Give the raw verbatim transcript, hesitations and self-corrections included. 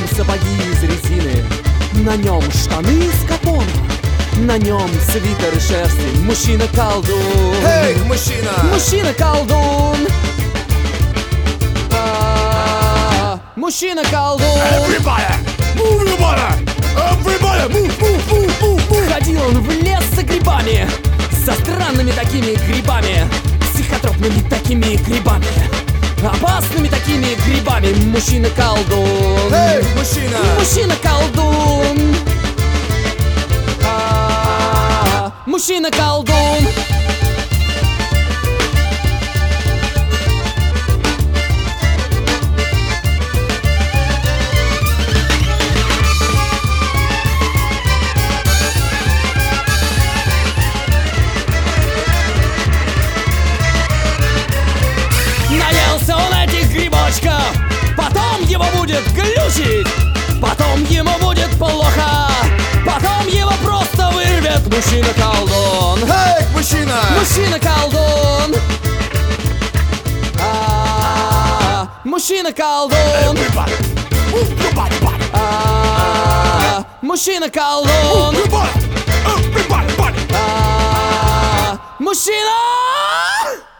сапоги из резины, на нем штаны из капона, на нем свитер из шерсти. Мужчина-колдун. Эй, мужчина! Мужчина-колдун. А, Мужчина-колдун. Everybody! Move your body! Everybody! Move, move, move, move, move! Ходил он в лес за грибами, со странными такими грибами, психотропными такими грибами, опасными такими грибами. Мужчина-колдун. Эй, мужчина! Мужчина-колдун. А, Мужчина-колдун. Наелся он этих грибочков, потом его будет глючить, потом ему будет плохо, потом его просто вырвет. Мужчина-колдун. Эй, мужчина! Мужчина-колдун. А, Мужчина-колдун. Everybody! Move your body, body! А, Мужчина-колдун. Move your body! Everybody, body! А, Мужчина!